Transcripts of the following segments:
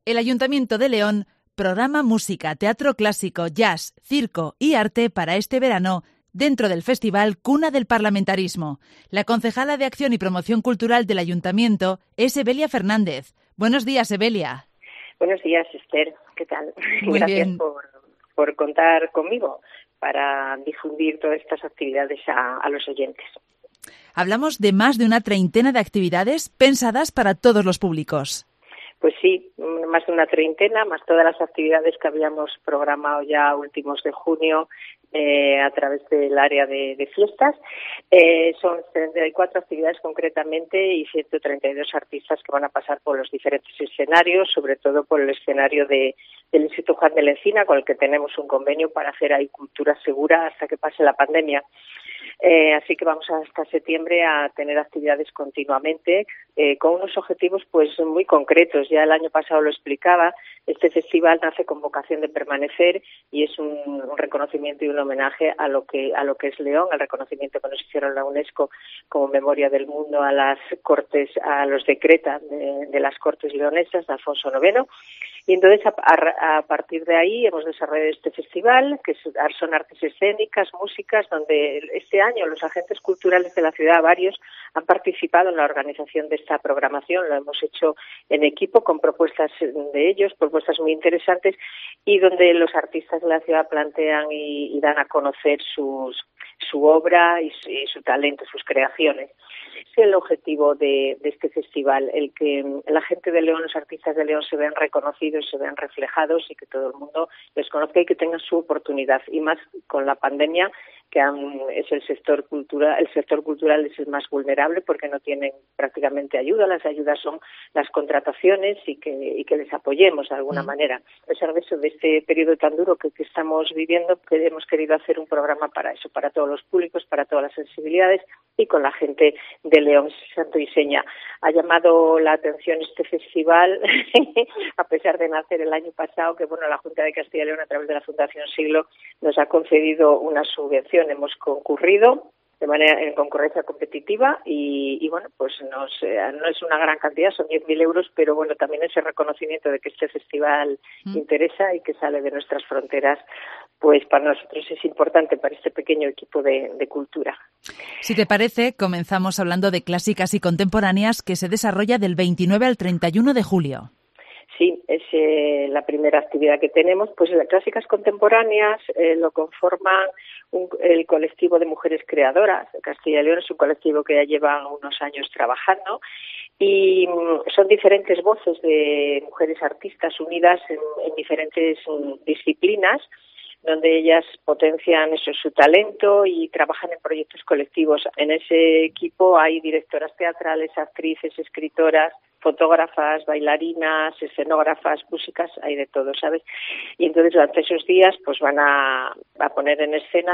El Ayuntamiento de León programa música, teatro clásico, jazz, circo y arte para este verano dentro del Festival Cuna del Parlamentarismo. La concejala de Acción y Promoción Cultural del Ayuntamiento es Evelia Fernández. Buenos días, Evelia. Buenos días, Esther. ¿Qué tal? Muy Gracias bien. por contar conmigo para difundir todas estas actividades a los oyentes. Hablamos de más de una treintena de actividades pensadas para todos los públicos. Pues sí, más de una treintena, más todas las actividades que habíamos programado ya a últimos de junio a través del área de fiestas. Son 34 actividades concretamente y 132 artistas que van a pasar por los diferentes escenarios, sobre todo por el escenario del Instituto Juan de la Encina, con el que tenemos un convenio para hacer ahí cultura segura hasta que pase la pandemia. Así que vamos hasta septiembre a tener actividades continuamente con unos objetivos pues muy concretos. Ya el año pasado lo explicaba, este festival nace con vocación de permanecer y es un reconocimiento y un homenaje a lo que es León, al reconocimiento que nos hicieron la UNESCO como memoria del mundo a las cortes, a los decretas de las Cortes leonesas de Alfonso IX. Y entonces a partir de ahí hemos desarrollado este festival, que son artes escénicas, músicas, donde este año los agentes culturales de la ciudad, varios, han participado en la organización de esta programación. Lo hemos hecho en equipo con propuestas de ellos, propuestas muy interesantes, y donde los artistas de la ciudad plantean y dan a conocer su obra y su talento, sus creaciones. Es el objetivo de este festival, el que la gente de León, los artistas de León se vean reconocidos, se vean reflejados y que todo el mundo les conozca y que tengan su oportunidad. Y más con la pandemia, que es el sector cultural es el más vulnerable porque no tienen prácticamente ayuda. Las ayudas son las contrataciones y que les apoyemos de alguna manera. A pesar de eso, de este periodo tan duro que estamos viviendo, que hemos querido hacer un programa para eso, para todos los públicos, para todas las sensibilidades y con la gente de León, Santo y Seña. Ha llamado la atención este festival, a pesar de nacer el año pasado, que la Junta de Castilla y León, a través de la Fundación Siglo, nos ha concedido una subvención. Hemos concurrido de manera en concurrencia competitiva y pues no es una gran cantidad, son 10.000 euros, pero también ese reconocimiento de que este festival interesa y que sale de nuestras fronteras, pues para nosotros es importante, para este pequeño equipo de cultura. Si te parece, comenzamos hablando de clásicas y contemporáneas que se desarrolla del 29 al 31 de julio. Sí, es la primera actividad que tenemos. Pues las clásicas contemporáneas lo conforman el colectivo de mujeres creadoras. Castilla y León es un colectivo que ya lleva unos años trabajando y son diferentes voces de mujeres artistas unidas en diferentes disciplinas, donde ellas potencian su talento y trabajan en proyectos colectivos. En ese equipo hay directoras teatrales, actrices, escritoras, fotógrafas, bailarinas, escenógrafas, músicas, hay de todo, ¿sabes? Y entonces durante esos días pues van a poner en escena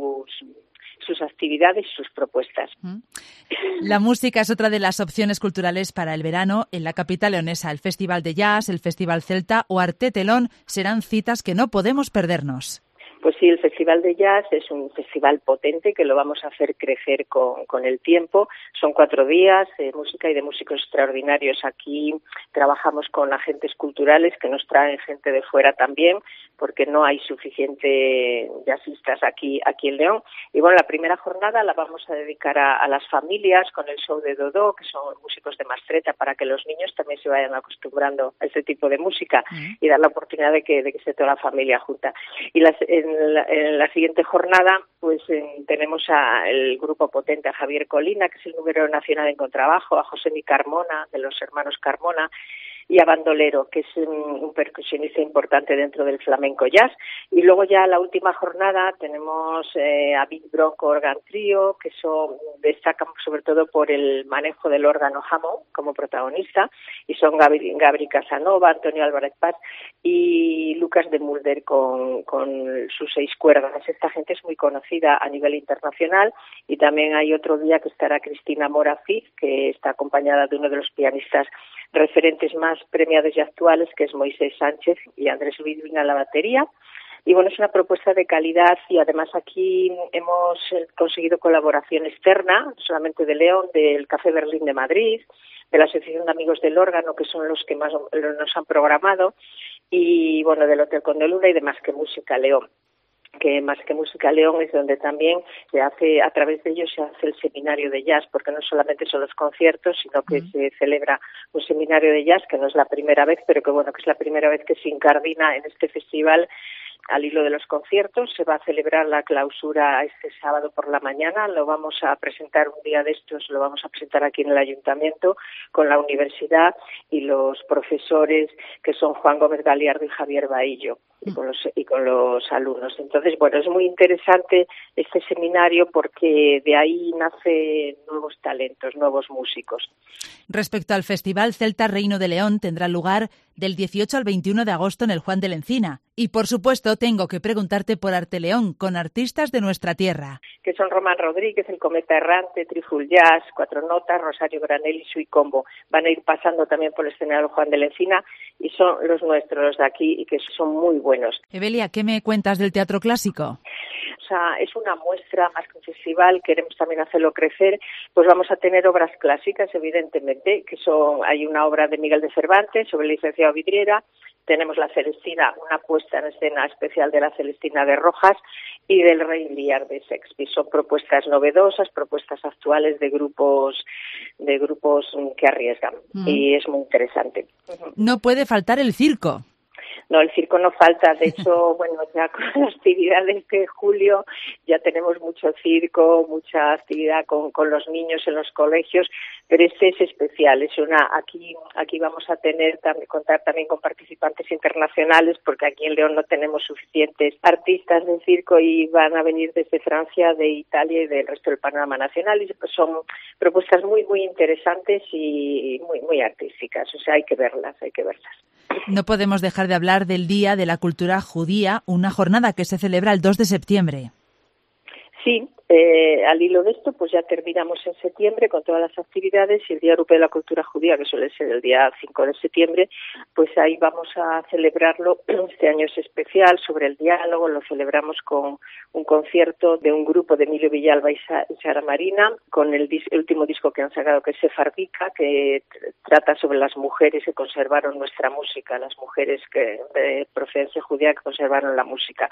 sus actividades y sus propuestas. La música es otra de las opciones culturales para el verano. En la capital leonesa, el Festival de Jazz, el Festival Celta o Arte Telón serán citas que no podemos perdernos. Pues sí, el Festival de Jazz es un festival potente que lo vamos a hacer crecer con el tiempo. Son 4 días de música y de músicos extraordinarios. Aquí trabajamos con agentes culturales que nos traen gente de fuera también, porque no hay suficiente jazzistas aquí en León. Y la primera jornada la vamos a dedicar a las familias con el show de Dodó, que son músicos de Mastreta, para que los niños también se vayan acostumbrando a este tipo de música y dar la oportunidad de que esté toda la familia junta. Y en la siguiente jornada pues tenemos el grupo potente, a Javier Colina, que es el número nacional en contrabajo, a Josemi Carmona, de los hermanos Carmona, y a Bandolero, que es un percusionista importante dentro del flamenco jazz. Y luego ya la última jornada tenemos a Big Bronco Organ Trio, que destacan sobre todo por el manejo del órgano Hammond como protagonista, y son Gabri Casanova, Antonio Álvarez Paz y Lucas de Mulder con sus 6 cuerdas. Esta gente es muy conocida a nivel internacional, y también hay otro día que estará Cristina Mora Cid, que está acompañada de uno de los pianistas referentes más premiados y actuales, que es Moisés Sánchez, y Andrés Vidvin a la batería. Y es una propuesta de calidad, y además aquí hemos conseguido colaboración externa, no solamente de León, del Café Berlín de Madrid, de la Asociación de Amigos del Órgano, que son los que más nos han programado, y bueno, del Hotel Conde Luna y de Más que Música León, que Más que Música León es donde también se hace, a través de ellos se hace el seminario de jazz, porque no solamente son los conciertos, sino que se celebra un seminario de jazz, que no es la primera vez, pero que bueno, que es la primera vez que se incardina en este festival. Al hilo de los conciertos se va a celebrar la clausura este sábado por la mañana, lo vamos a presentar un día de estos, lo vamos a presentar aquí en el Ayuntamiento con la universidad y los profesores que son Juan Gómez Galiardo y Javier Bahillo y con los alumnos. Entonces, bueno, es muy interesante este seminario porque de ahí nacen nuevos talentos, nuevos músicos. Respecto al Festival Celta Reino de León, tendrá lugar del 18 al 21 de agosto en el Juan de la Encina. Y, por supuesto, tengo que preguntarte por Arte León, con artistas de nuestra tierra. Que son Román Rodríguez, El Cometa Errante, Triful Jazz, Cuatro Notas, Rosario Granel y Sui Combo. Van a ir pasando también por el escenario Juan de la Encina y son los nuestros, los de aquí, y que son muy buenos. Evelia, ¿qué me cuentas del teatro clásico? O sea, es una muestra más que un festival, queremos también hacerlo crecer, pues vamos a tener obras clásicas, evidentemente, que hay una obra de Miguel de Cervantes sobre el licenciado Vidriera, tenemos la Celestina, una puesta en escena especial de la Celestina de Rojas y del Rey Lear de Shakespeare. Son propuestas novedosas, propuestas actuales de grupos que arriesgan y es muy interesante. No puede faltar el circo. No, el circo no falta. De hecho, bueno, ya con las actividades de julio ya tenemos mucho circo, mucha actividad con los niños en los colegios, pero este es especial. Aquí vamos a contar también con participantes internacionales, porque aquí en León no tenemos suficientes artistas de circo y van a venir desde Francia, de Italia y del resto del panorama nacional, y son propuestas muy, muy interesantes y muy, muy artísticas. O sea, hay que verlas. No podemos dejar de hablar del Día de la Cultura Judía, una jornada que se celebra el 2 de septiembre. Sí, al hilo de esto, pues ya terminamos en septiembre con todas las actividades y el Día Europeo de la Cultura Judía, que suele ser el día 5 de septiembre, pues ahí vamos a celebrarlo. Este año es especial sobre el diálogo, lo celebramos con un concierto de un grupo de Emilio Villalba y Sara Marina, con el último disco que han sacado, que es Sefardika, que trata sobre las mujeres que conservaron nuestra música, las mujeres de procedencia judía que conservaron la música.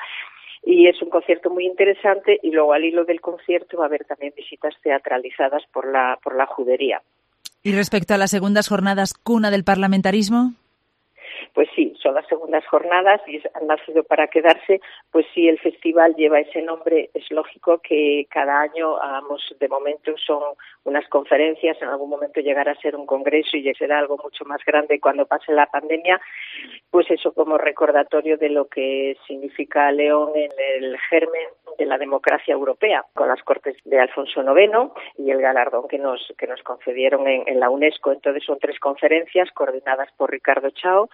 Y es un concierto muy interesante, y luego al hilo del concierto va a haber también visitas teatralizadas por la judería. ¿Y respecto a las segundas jornadas Cuna del Parlamentarismo? Pues sí, son las segundas jornadas y han nacido para quedarse. Pues sí, el festival lleva ese nombre. Es lógico que cada año hagamos, de momento son unas conferencias, en algún momento llegará a ser un congreso y será algo mucho más grande cuando pase la pandemia. Pues eso como recordatorio de lo que significa León en el germen de la democracia europea, con las Cortes de Alfonso IX y el galardón que nos concedieron en la UNESCO. Entonces son 3 conferencias coordinadas por Ricardo Chao.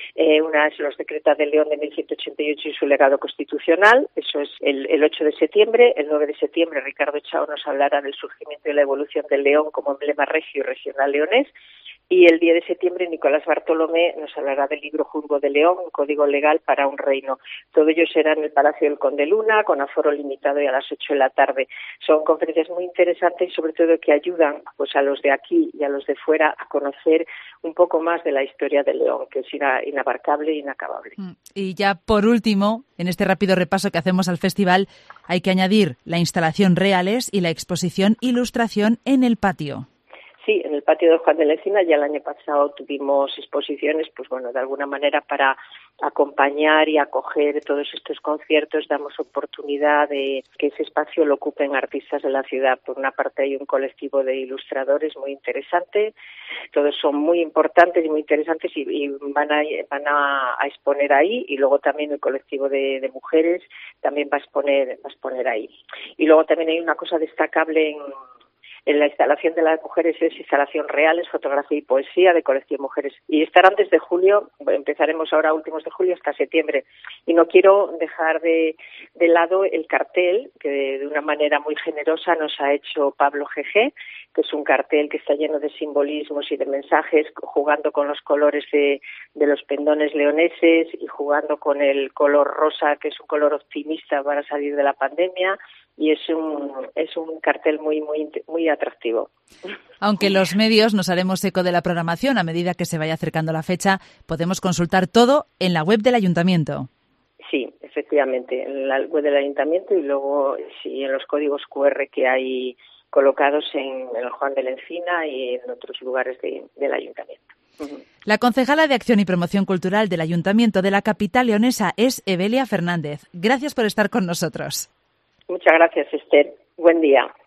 Una es los Decretos de León de 1188 y su legado constitucional, eso es el 8 de septiembre. El 9 de septiembre Ricardo Chao nos hablará del surgimiento y la evolución del León como emblema regio y regional leonés. Y el 10 de septiembre Nicolás Bartolomé nos hablará del libro Juzgo de León, un código legal para un reino. Todo ello será en el Palacio del Conde Luna, con aforo limitado y a las 8 de la tarde. Son conferencias muy interesantes y sobre todo que ayudan pues a los de aquí y a los de fuera a conocer un poco más de la historia de León, que es inabarcable e inacabable. Y ya por último, en este rápido repaso que hacemos al festival, hay que añadir la instalación Reales y la exposición Ilustración en el patio. Sí, en el patio de Juan de la Encina ya el año pasado tuvimos exposiciones, pues bueno, de alguna manera para acompañar y acoger todos estos conciertos damos oportunidad de que ese espacio lo ocupen artistas de la ciudad. Por una parte hay un colectivo de ilustradores muy interesante, todos son muy importantes y muy interesantes y van a exponer ahí, y luego también el colectivo de mujeres también va a exponer ahí. Y luego también hay una cosa destacable en la instalación de las mujeres, es instalación Reales, fotografía y poesía de Colección Mujeres. Y estarán desde julio, empezaremos ahora a últimos de julio hasta septiembre. Y no quiero dejar de lado el cartel que de una manera muy generosa nos ha hecho Pablo GG, que es un cartel que está lleno de simbolismos y de mensajes, jugando con los colores de los pendones leoneses y jugando con el color rosa, que es un color optimista para salir de la pandemia, y es un cartel muy atractivo. Aunque los medios nos haremos eco de la programación a medida que se vaya acercando la fecha, podemos consultar todo en la web del Ayuntamiento. Sí, efectivamente, en la web del Ayuntamiento y luego sí en los códigos QR que hay colocados en el Juan de la Encina y en otros lugares del Ayuntamiento. La concejala de Acción y Promoción Cultural del Ayuntamiento de la capital leonesa es Evelia Fernández. Gracias por estar con nosotros. Muchas gracias, Esther. Buen día.